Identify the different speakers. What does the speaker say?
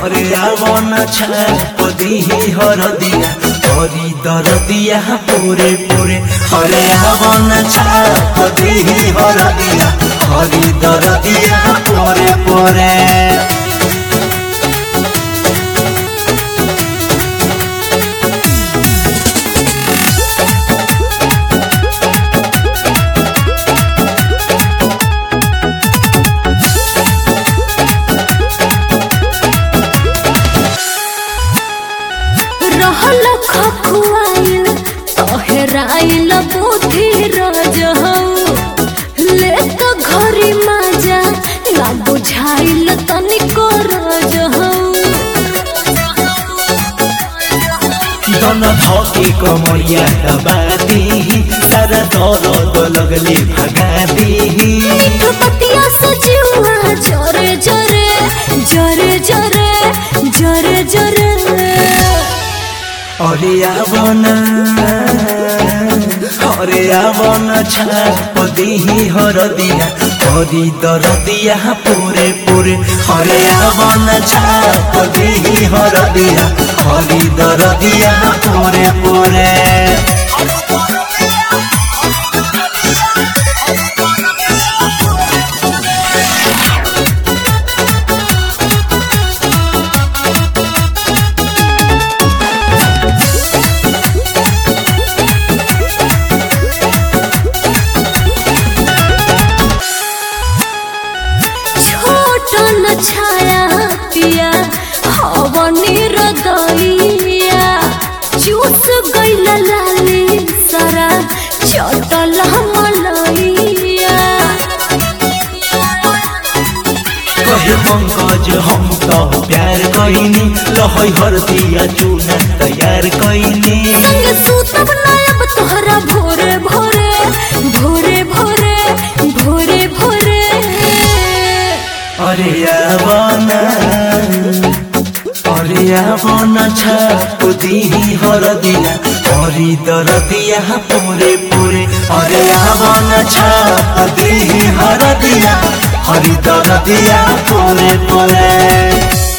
Speaker 1: हरे आवन छाप दिही हरदिया हरि दरदिया पोरे पोरे हरे आवन छाप दिही हरदिया हरि दरदिया पोरे पोरे
Speaker 2: खखुआइल तोहराइल बुद्धि रजहौ लेत घरी माजा ना बुझाइल तनिको रजहौ
Speaker 1: दन धके कमरिया दबादी सारा दर्द लगले भगादी
Speaker 2: बतिया सजिवा जरे जरे जरे जरे जरे जरे
Speaker 1: हरे आवन छाप दिही हरदिया हरि दरदिया पोरे पोरे हरे आवन छाप दिही हरदिया हरि दरदिया पोरे पोरे
Speaker 2: छाया पिया हवनी रदैया चूस गइल लाली सारा चटल मलैया
Speaker 1: कहे पंकज हम तो प्यार कइनी लहै हरदिया चूना तैयार कइनी
Speaker 2: संग सुतब नायब तोहरा भोरे भोरे भोरे भोरे भोरे भोरे
Speaker 1: अरे आवन छाप दिही हरदिया हरि दरदिया पोरे पोरे अरे आवन छाप दिही हरदिया हरि दरदिया पोरे पोरे।